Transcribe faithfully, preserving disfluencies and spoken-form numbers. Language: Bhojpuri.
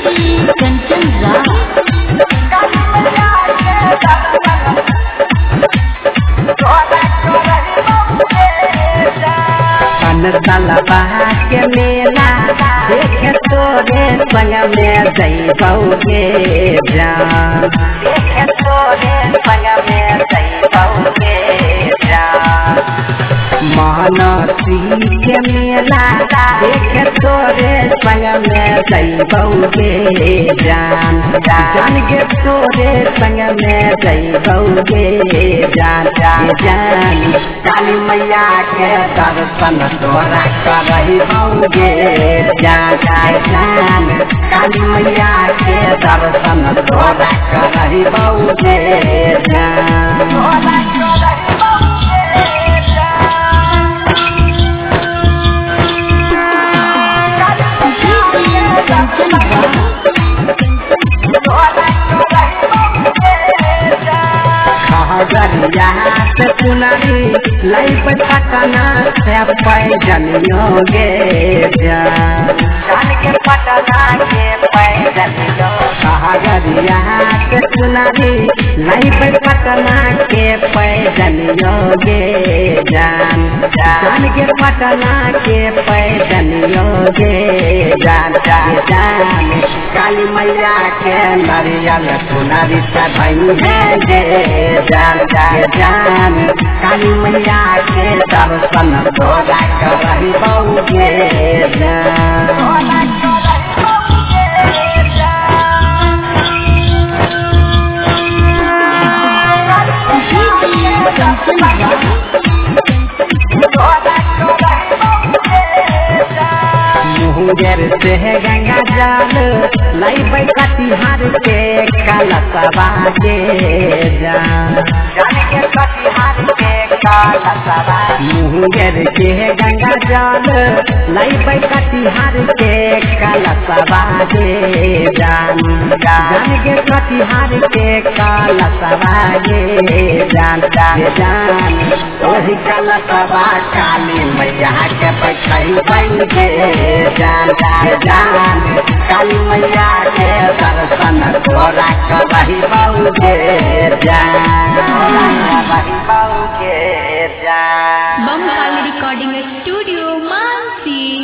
कंचन तलबा के मेला देख तोरे संग में जइबौगे जान देख तोरे संग में जइबौगे जान मानसी के मेला देख तोरे संग में जइबौगे जान जान के तोरे संग में जइबौगे जान जान काली मैया के दर्शन तोरा करहिबौगे जान जान काली मैया के दर्शन तोरा करहिबौगे जान तोरा करहिबौगे सुनारी लाई पटना से पैजनियोगे जान के पटना के पैजनियो कहगरिया से सुनारी लाई पटना के पैजनियोगे जान जान के पटना के पैजनियोगे जान जान काली मैया के नरियल सुनारी सधई है जान जान काली मैया के दर्शन तोरा करहिबौगे जान मुंगेर से गंगा जल लैबै कटिहार के कलशवा के जान के कटिहार के कलशवा मुंगेर से गंगा जल लैबै कटिहार के कलशवा के जान जान के कटिहार के कलशवा के जान जान ओही कलशवा काली मैया के बैठैबैगे जान जान काली मैया के दर्शन तोरा करहिबौगे